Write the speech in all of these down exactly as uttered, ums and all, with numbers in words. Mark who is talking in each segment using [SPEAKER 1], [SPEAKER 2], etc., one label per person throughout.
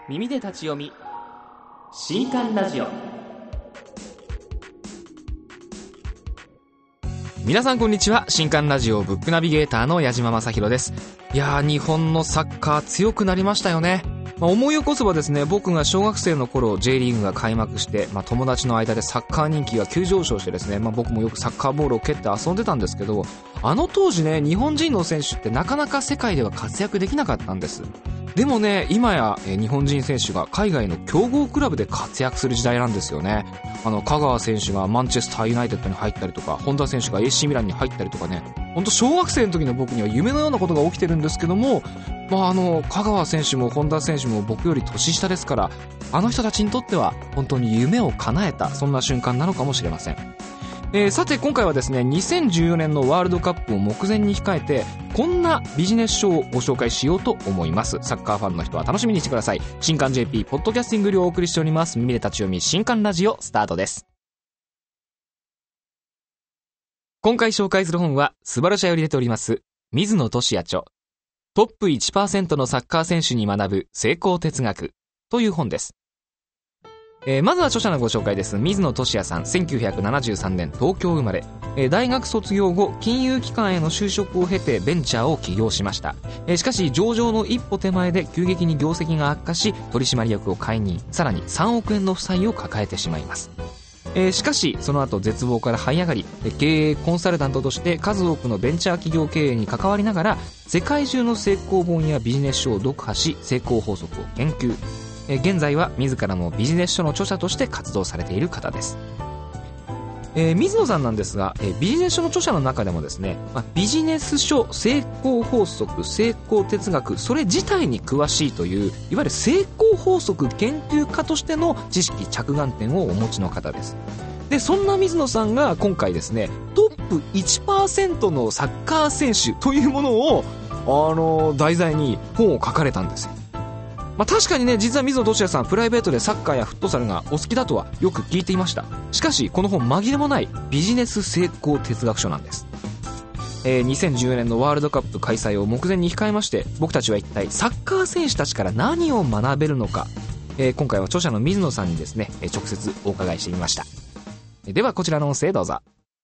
[SPEAKER 1] 耳で立ち読み新刊ラジオ。皆さんこんにちは。新刊ラジオブックナビゲーターの矢島正弘です。いやー、日本のサッカー強くなりましたよね。まあ、思い起こせばですね、僕が小学生の頃 J リーグが開幕して、まあ、友達の間でサッカー人気が急上昇してですね、まあ、僕もよくサッカーボールを蹴って遊んでたんですけど、あの当時ね、日本人の選手ってなかなか世界では活躍できなかったんです。でもね、今やえ日本人選手が海外の強豪クラブで活躍する時代なんですよね。あの香川選手がマンチェスターユナイテッドに入ったりとか、本田選手が エーシー ミランに入ったりとかね、本当小学生の時の僕には夢のようなことが起きてるんですけども、まあ、あの香川選手も本田選手も僕より年下ですから、あの人たちにとっては本当に夢を叶えた、そんな瞬間なのかもしれません。えー、さて今回はですね、にせんじゅうよねんのワールドカップを目前に控えて、こんなビジネス書をご紹介しようと思います。サッカーファンの人は楽しみにしてください。新刊 ジェーピー ポッドキャスティングでお送りしております耳で立ち読み新刊ラジオスタートです。今回紹介する本はスバル社より出ております水野俊也著、トップ いちパーセント のサッカー選手に学ぶ成功哲学という本です。えー、まずは著者のご紹介です。水野俊也さん、せんきゅうひゃくななじゅうさんねん東京生まれ、えー、大学卒業後金融機関への就職を経てベンチャーを起業しました。えー、しかし上場の一歩手前で急激に業績が悪化し、取締役を解任、さらにさんおくえんの負債を抱えてしまいます。えー、しかしその後絶望から這い上がり、経営コンサルタントとして数多くのベンチャー企業経営に関わりながら、世界中の成功本やビジネス書を読破し、成功法則を研究。えー、現在は自らのビジネス書の著者として活動されている方です。えー、水野さんなんですが、えー、ビジネス書の著者の中でもですね、まあ、ビジネス書、成功法則、成功哲学、それ自体に詳しいという、いわゆる成功法則研究家としての知識着眼点をお持ちの方です。で、そんな水野さんが今回ですね、トップ いちパーセント のサッカー選手というものを、あのー、題材に本を書かれたんですよ。まあ、確かにね、実は水野俊也さん、プライベートでサッカーやフットサルがお好きだとはよく聞いていました。しかしこの本、紛れもないビジネス成功哲学書なんです。えー、にせんじゅうよねんのワールドカップ開催を目前に控えまして、僕たちは一体サッカー選手たちから何を学べるのか、えー、今回は著者の水野さんにですね、直接お伺いしてみました。ではこちらの音声どうぞ。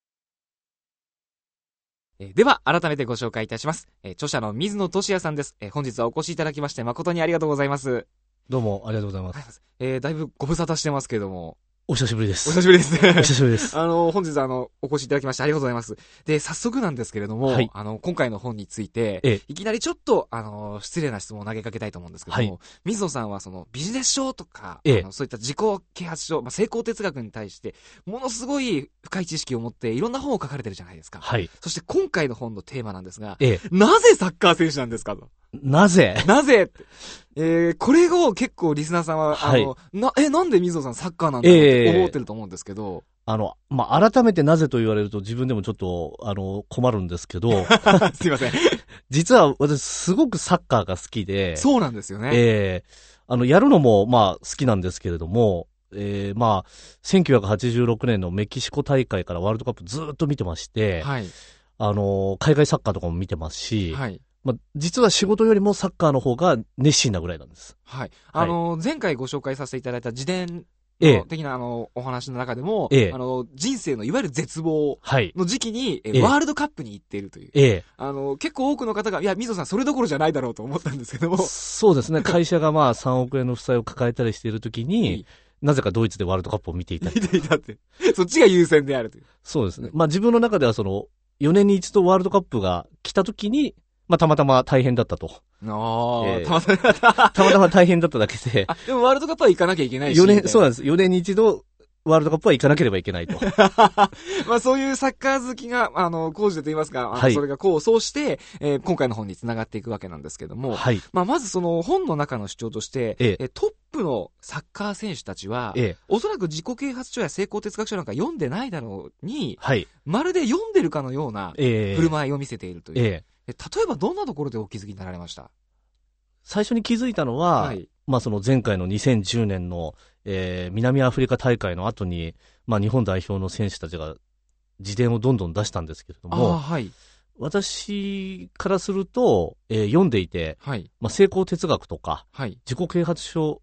[SPEAKER 1] では改めてご紹介いたします。著者の水野俊也さんです。本日はお越しいただきまして誠にありがとうございます。
[SPEAKER 2] どうもありがとうございます。
[SPEAKER 1] えー、だいぶご無沙汰してますけれども、
[SPEAKER 2] お久しぶりです。
[SPEAKER 1] お久しぶりですね。
[SPEAKER 2] お久しぶりです。
[SPEAKER 1] あの、本日あの、お越しいただきましてありがとうございます。で、早速なんですけれども、はい、あの、今回の本について、ええ、いきなりちょっと、あの、失礼な質問を投げかけたいと思うんですけども、はい、水野さんはその、ビジネス書とか、ええ、あのそういった自己啓発書、まあ、成功哲学に対して、ものすごい深い知識を持って、いろんな本を書かれてるじゃないですか。はい。そして今回の本のテーマなんですが、ええ、なぜサッカー選手なんですかと。
[SPEAKER 2] なぜ
[SPEAKER 1] なぜって。えー、これを結構リスナーさんは、はい、あの、な、え、なんで水野さんサッカーなんだろうって思ってると思うんですけど。
[SPEAKER 2] えー、あの、まあ、改めてなぜと言われると自分でもちょっと、あの、困るんですけど。
[SPEAKER 1] すいません。
[SPEAKER 2] 実は私すごくサッカーが好きで。
[SPEAKER 1] そうなんですよね。
[SPEAKER 2] ええー、あの、やるのも、まあ、好きなんですけれども、えー、まあ、せんきゅうひゃくはちじゅうろくねんのメキシコ大会からワールドカップずっと見てまして、はい。あの、海外サッカーとかも見てますし、はい。まあ、実は仕事よりもサッカーの方が熱心なぐらいなんです。
[SPEAKER 1] はい。あの、はい、前回ご紹介させていただいた自伝の的なあのお話の中でも、ええ、あの人生のいわゆる絶望の時期に、はい、ワールドカップに行っているという、ええ、あの結構多くの方が、いや水野さんそれどころじゃないだろうと思ったんですけども、
[SPEAKER 2] そうですね。会社がまあさんおくえんの負債を抱えたりしている時に、なぜかドイツでワールドカップを見ていた。
[SPEAKER 1] 見ていたって。そっちが優先であるという。
[SPEAKER 2] そうですね。まあ自分の中ではそのよねんに一度ワールドカップが来た時に、まあ、たまたま大変だったと。
[SPEAKER 1] ああ、
[SPEAKER 2] えー、
[SPEAKER 1] たまたま。
[SPEAKER 2] たまたま大変だっただけで。
[SPEAKER 1] あ、でもワールドカップは行かなきゃいけないし。
[SPEAKER 2] よねん、そうなんです。よねんに一度、ワールドカップは行かなければいけないと。
[SPEAKER 1] まあそういうサッカー好きが、あの、講師でと言いますか、はい、それがこう、そうして、えー、今回の本に繋がっていくわけなんですけども、はい。まあまずその本の中の主張として、ええ、トップのサッカー選手たちは、ええ、おそらく自己啓発書や成功哲学書なんか読んでないだろうに、はい。まるで読んでるかのような振る舞いを見せているという。ええ、例えばどんなところでお気づきになられました？
[SPEAKER 2] 最初に気づいたのは、はい、まあその前回のにせんじゅうねんの、えー、南アフリカ大会の後に、まあ日本代表の選手たちが自伝をどんどん出したんですけれども、はい、私からすると、えー、読んでいて、はい、まあ成功哲学とか、はい、自己啓発書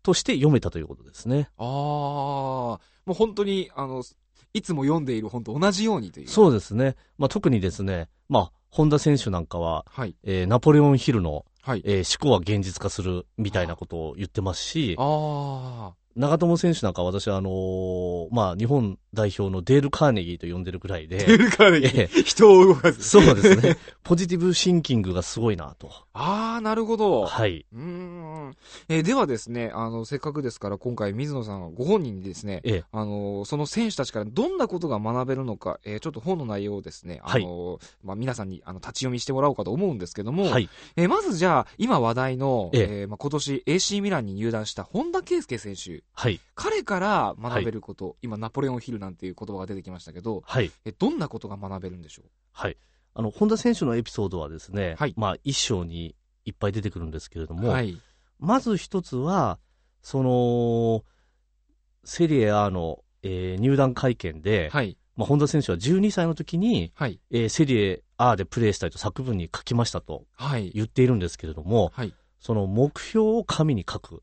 [SPEAKER 2] として読めたということですね。
[SPEAKER 1] ああ、もう本当に、あの、いつも読んでいる本と同じようにという。
[SPEAKER 2] そうですね。まあ、特にですね、まあ、本田選手なんかは、
[SPEAKER 1] はい、
[SPEAKER 2] えー、ナポレオンヒルの、
[SPEAKER 1] はい、
[SPEAKER 2] えー、思考は現実化するみたいなことを言ってますし、
[SPEAKER 1] ああ。
[SPEAKER 2] 長友選手なんかは私はあのー、まあ、日本代表のデール・カーネギーと呼んでるくらいで。
[SPEAKER 1] デール・カーネギー、
[SPEAKER 2] えー、
[SPEAKER 1] 人を動かす。
[SPEAKER 2] そうですね。ポジティブシンキングがすごいなと。
[SPEAKER 1] ああ、なるほど。
[SPEAKER 2] はい。
[SPEAKER 1] うーん。えー、ではですね、あの、せっかくですから今回水野さんご本人にですね、
[SPEAKER 2] ええ、
[SPEAKER 1] あの、その選手たちからどんなことが学べるのか、えー、ちょっと本の内容をですね、あの、はい、まあ、皆さんにあの立ち読みしてもらおうかと思うんですけども、はい、えー、まずじゃあ、今話題の、えええー、まあ、今年 エーシー ミランに入団した本田圭佑選手、はい、彼から学べること、はい、今ナポレオンヒルなんていう言葉が出てきましたけど、はい、えどんなことが学べるんでしょう？
[SPEAKER 2] はい。あの、本田選手のエピソードはですね、はい、まあ、一章にいっぱい出てくるんですけれども、はい、まず一つは、その、セリエ A の、えー、入団会見で、はい、まあ、本田選手はじゅうにさいの時に、はい、えー、セリエ A でプレーしたいと作文に書きましたと言っているんですけれども、はい、その目標を紙に書く。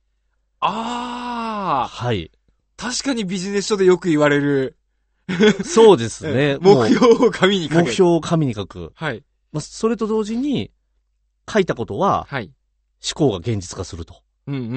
[SPEAKER 1] ああ、
[SPEAKER 2] はい。
[SPEAKER 1] 確かにビジネス書でよく言われる。
[SPEAKER 2] そうですね。
[SPEAKER 1] 目標を紙に書く。
[SPEAKER 2] 目標を紙に書く。
[SPEAKER 1] はい。
[SPEAKER 2] まあ、それと同時に、書いたことは、はい、思考が現実化すると。
[SPEAKER 1] うんうんうんうんうん。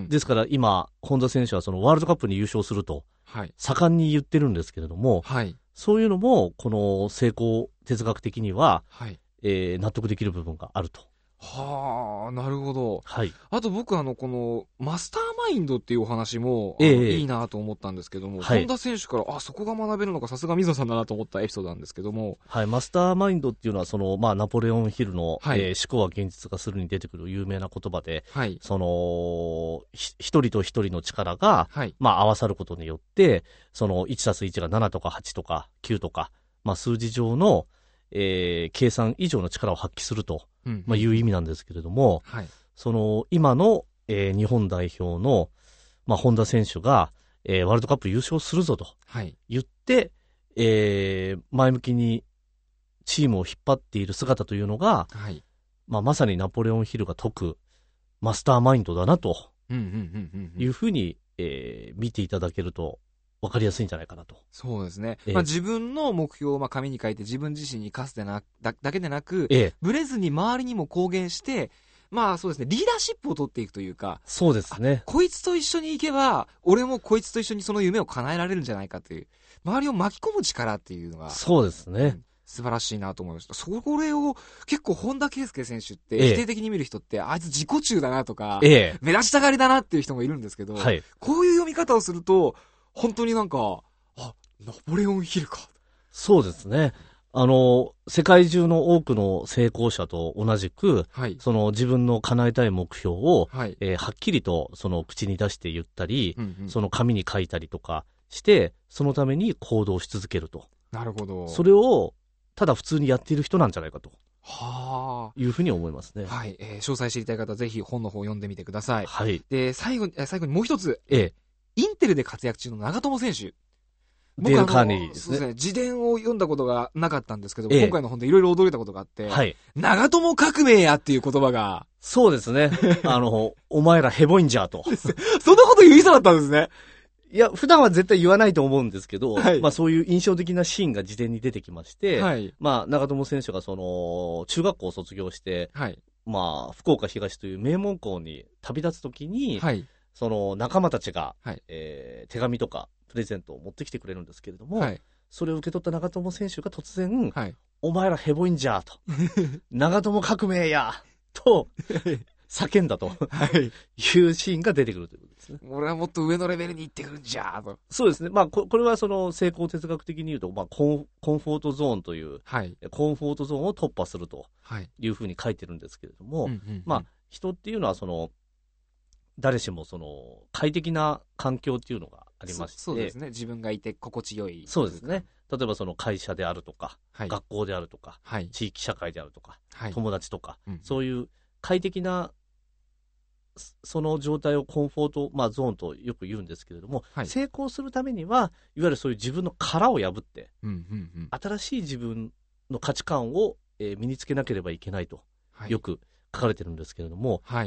[SPEAKER 2] ですから今、本田選手はそのワールドカップに優勝すると、はい、盛んに言ってるんですけれども、はい、そういうのも、この成功哲学的には、はい、えー、納得できる部分があると。
[SPEAKER 1] はあ、なるほど。
[SPEAKER 2] はい。
[SPEAKER 1] あと僕あの、この、マスターマインドっていうお話も、えー、いいなと思ったんですけども、はい、本田選手から、あ、そこが学べるのか、さすが水野さんだなと思ったエピソードなんですけども。
[SPEAKER 2] はい、マスターマインドっていうのは、その、まあ、ナポレオンヒルの、はい、えー、思考は現実化するに出てくる有名な言葉で、はい、その、一人と一人の力が、はい、まあ、合わさることによって、その、いちたすいちがななとかはちとかきゅうとか、まあ、数字上の、えー、計算以上の力を発揮すると、うん、まあ、いう意味なんですけれども、はい、その今の、えー、日本代表の、まあ、本田選手が、えー、ワールドカップ優勝するぞと言って、はい、えー、前向きにチームを引っ張っている姿というのが、はい、まあ、まさにナポレオンヒルが説くマスターマインドだなというふうに、えー、見ていただけるとわかりやすいんじゃないかなと。
[SPEAKER 1] そうですね。ええ、まあ、自分の目標をまあ紙に書いて自分自身に課すでなだだけでなく、ええ、ブレずに周りにも公言して、まあそうですね、リーダーシップを取っていくというか、
[SPEAKER 2] そうですね。
[SPEAKER 1] こいつと一緒に行けば、俺もこいつと一緒にその夢を叶えられるんじゃないかという、周りを巻き込む力っていうのが、
[SPEAKER 2] そうですね。うん、
[SPEAKER 1] 素晴らしいなと思いました。それを結構本田圭佑選手って否定的に見る人って、ええ、あいつ自己中だなとか、ええ、目立ちたがりだなっていう人もいるんですけど、はい、こういう読み方をすると、本当になんか、あ、ナポレオンヒルか。
[SPEAKER 2] そうですね。あの、世界中の多くの成功者と同じく、はい、その自分の叶えたい目標を、はい、えー、はっきりとその口に出して言ったり、うんうん、その紙に書いたりとかして、そのために行動し続けると。
[SPEAKER 1] なるほど。
[SPEAKER 2] それを、ただ普通にやっている人なんじゃないかと。はあ。いうふうに思いますね。
[SPEAKER 1] はい。えー、詳細知りたい方はぜひ本の方を読んでみてください。はい。で、最後に、最後にもう一つ。ええ。インテルで活躍中の長友選手。
[SPEAKER 2] デール・カーネギーですね。
[SPEAKER 1] そうですね。自伝を読んだことがなかったんですけど、ええ、今回の本でいろいろ驚いたことがあって、はい、長友革命やっていう言葉が。
[SPEAKER 2] そうですね。あの、お前らヘボいんじゃと。
[SPEAKER 1] そんなこと言う人だったんですね。
[SPEAKER 2] いや、普段は絶対言わないと思うんですけど、はい、まあそういう印象的なシーンが自伝に出てきまして、はい、まあ長友選手がその、中学校を卒業して、はい、まあ福岡東という名門校に旅立つときに、はい、その仲間たちが、はい、えー、手紙とか、プレゼントを持ってきてくれるんですけれども、はい、それを受け取った長友選手が突然、はい、お前らヘボいんじゃと長友革命やと叫んだと、はい、いうシーンが出てくるということですね。
[SPEAKER 1] 俺はもっと上のレベルに行ってくるんじゃと。
[SPEAKER 2] そうですね。まあここれはその成功哲学的に言うと、まあ、コンコンフォートゾーンという、はい、コンフォートゾーンを突破するというふうに書いてるんですけれども、はい、うんうんうん、まあ人っていうのはその誰しもその快適な環境っていうのがありまして、
[SPEAKER 1] そ、そうですね。自分がいて心地よい。
[SPEAKER 2] そうですね。例えばその会社であるとか、はい、学校であるとか、はい、地域社会であるとか、はい、友達とか、うん、そういう快適なその状態をコンフォート、まあ、ゾーンとよく言うんですけれども、はい、成功するためには、いわゆるそういう自分の殻を破って、うんうんうん、新しい自分の価値観を、えー、身につけなければいけないと、はい、よく書かれてるんですけれども、はい、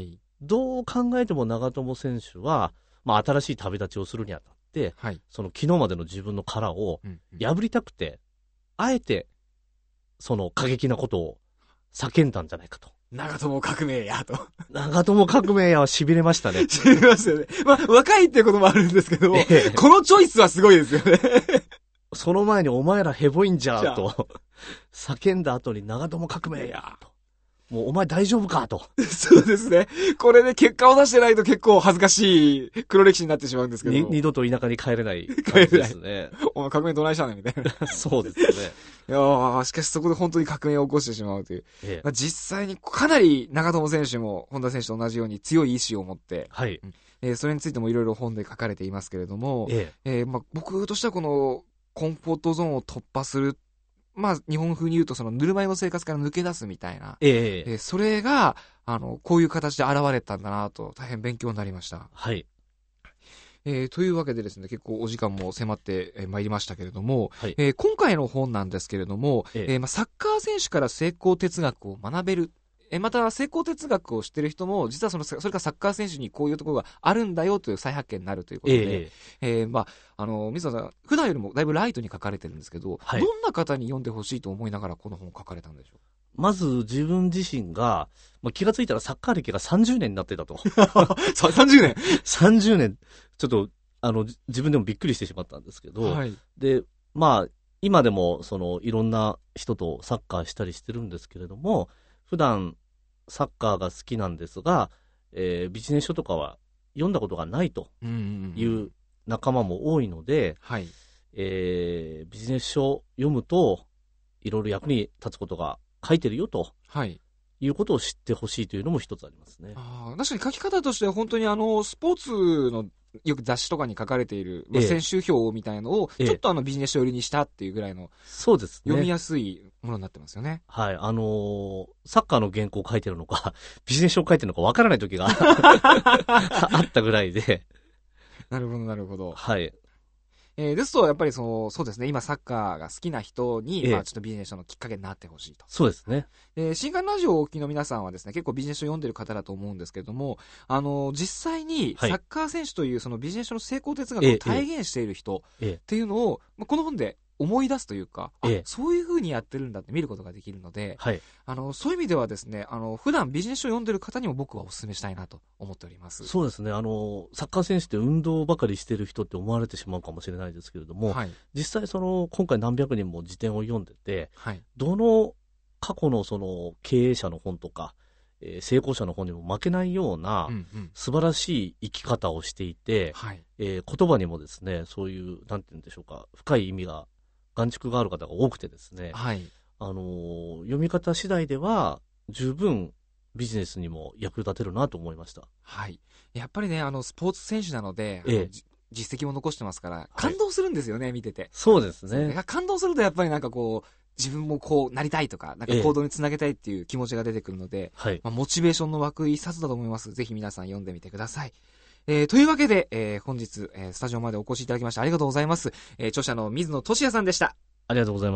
[SPEAKER 2] どう考えても長友選手は、まあ、新しい旅立ちをするにあたって、はい、その昨日までの自分の殻を破りたくて、うんうん、あえてその過激なことを叫んだんじゃないかと。
[SPEAKER 1] 長友革命やと。
[SPEAKER 2] 長友革命やは痺れましたね。
[SPEAKER 1] 痺れましたよね。まあ、若いっていうこともあるんですけども、ええ、このチョイスはすごいですよね。
[SPEAKER 2] その前にお前らヘボいんじゃーと叫んだ後に長友革命やと。もうお前大丈夫かと。
[SPEAKER 1] そうですね。これで結果を出してないと結構恥ずかしい黒歴史になってしまうんですけど。
[SPEAKER 2] 二度と田舎に帰れない感じですね。
[SPEAKER 1] お前革命どないしたねみたいな。
[SPEAKER 2] そうですね。
[SPEAKER 1] いやー、しかしそこで本当に革命を起こしてしまうという。ええ、まあ、実際にかなり長友選手も本田選手と同じように強い意志を持って、はい。えー、それについてもいろいろ本で書かれていますけれども、えええー、まあ、僕としてはこのコンフォートゾーンを突破する、まあ、日本風に言うとそのぬるま湯の生活から抜け出すみたいな、えええー、それがあのこういう形で現れたんだなと大変勉強になりました。はい。えー、というわけでですね、結構お時間も迫ってまいりましたけれども、はい、えー、今回の本なんですけれども、えええーまあ、サッカー選手から成功哲学を学べる、えー、また成功哲学を知っている人も実はそのそれからサッカー選手にこういうところがあるんだよという再発見になるということで、えええー、まああの水野さん普段よりもだいぶライトに書かれてるんですけど、はい、どんな方に読んでほしいと思いながらこの本を書かれたんでしょう。
[SPEAKER 2] まず自分自身が、まあ、気がついたらサッカー歴がさんじゅうねんになってたと。
[SPEAKER 1] さんじゅうねん ?
[SPEAKER 2] さんじゅうねん。ちょっとあの自分でもびっくりしてしまったんですけど、はい、でまあ今でもそのいろんな人とサッカーしたりしてるんですけれども、普段サッカーが好きなんですが、えー、ビジネス書とかは読んだことがないという仲間も多いので、はい、えー、ビジネス書を読むといろいろ役に立つことが書いてるよと、はい、いうことを知ってほしいというのも一つありますね。
[SPEAKER 1] あ、確かに書き方としては本当にあのスポーツのよく雑誌とかに書かれている、まあ、選手表みたいなのをちょっとあのビジネス書寄りにしたっていうぐらいの、
[SPEAKER 2] そうですね、
[SPEAKER 1] 読みやすいものになってますよね。
[SPEAKER 2] はい、あのー、サッカーの原稿を書いてるのかビジネス書を書いてるのかわからない時があったぐらいで。
[SPEAKER 1] なるほどなるほど。
[SPEAKER 2] はい。
[SPEAKER 1] えー、ですとやっぱりそのそうですね、今サッカーが好きな人に、ええ、まあちょっとビジネス書のきっかけになってほしいと。
[SPEAKER 2] そうですね。
[SPEAKER 1] えー、新刊ラジオをお聞きの皆さんはですね、結構ビジネス書読んでる方だと思うんですけれども、あのー、実際にサッカー選手というそのビジネス書の成功哲学を体現している人っていうのを、ええ、この本で思い出すというか、ええ、そういう風にやってるんだって見ることができるので、はい、あのそういう意味ではですね、あの普段ビジネス書を読んでる方にも僕はお勧めしたいなと思っております。
[SPEAKER 2] そうですね、あのサッカー選手って運動ばかりしてる人って思われてしまうかもしれないですけれども、はい、実際その今回何百人も辞典を読んでて、はい、どの過去のその経営者の本とか、えー、成功者の本にも負けないような、うんうん、素晴らしい生き方をしていて、はい、えー、言葉にもですね、そういうなんて言うんでしょうか、深い意味が眼蓄がある方が多くてですね、はい、あのー、読み方次第では十分ビジネスにも役立てるなと思いました。
[SPEAKER 1] はい、やっぱりね、あのスポーツ選手なので、ええ、実績も残してますから感動するんですよね、はい、見てて。
[SPEAKER 2] そうですね。
[SPEAKER 1] 感動するとやっぱりなんかこう自分もこうなりたいとか、なんか行動につなげたいっていう気持ちが出てくるので、ええ、まあ、モチベーションの湧く一冊だと思います。ぜひ皆さん読んでみてください。えー、というわけで、えー、本日、えー、スタジオまでお越しいただきましてありがとうございます。えー、著者の水野俊也さんでした。
[SPEAKER 2] ありがとうございます。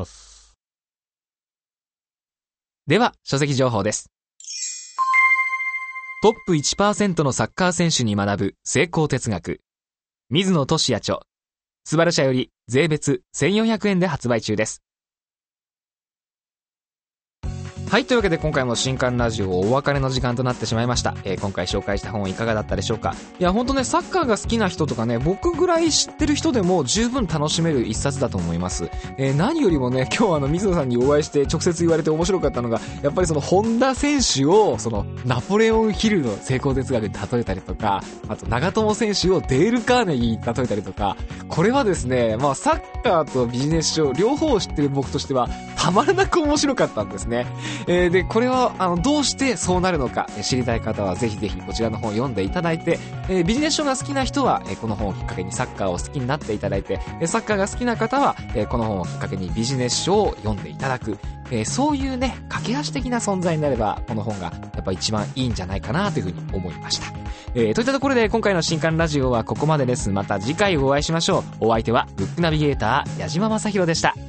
[SPEAKER 1] では書籍情報です。トップ いちパーセント のサッカー選手に学ぶ成功哲学、水野俊也著、スバル社より税別せんよんひゃくえんで発売中です。はい、というわけで今回も新刊ラジオお別れの時間となってしまいました。えー、今回紹介した本いかがだったでしょうか。いや本当ね、サッカーが好きな人とかね、僕ぐらい知ってる人でも十分楽しめる一冊だと思います。えー、何よりもね、今日あの水野さんにお会いして直接言われて面白かったのが、やっぱりその本田選手をそのナポレオンヒルの成功哲学に例えたりとか、あと長友選手をデール・カーネギーに例えたりとか、これはですね、まあサッカーとビジネス書両方を知ってる僕としてはたまらなく面白かったんですね。えー、でこれはあのどうしてそうなるのか知りたい方はぜひぜひこちらの本を読んでいただいて、えー、ビジネス書が好きな人は、えー、この本をきっかけにサッカーを好きになっていただいて、えー、サッカーが好きな方は、えー、この本をきっかけにビジネス書を読んでいただく、えー、そういうね架け橋的な存在になればこの本がやっぱ一番いいんじゃないかなというふうに思いました。えー、といったところで今回の新刊ラジオはここまでです。また次回お会いしましょう。お相手はブックナビゲーター矢島正宏でした。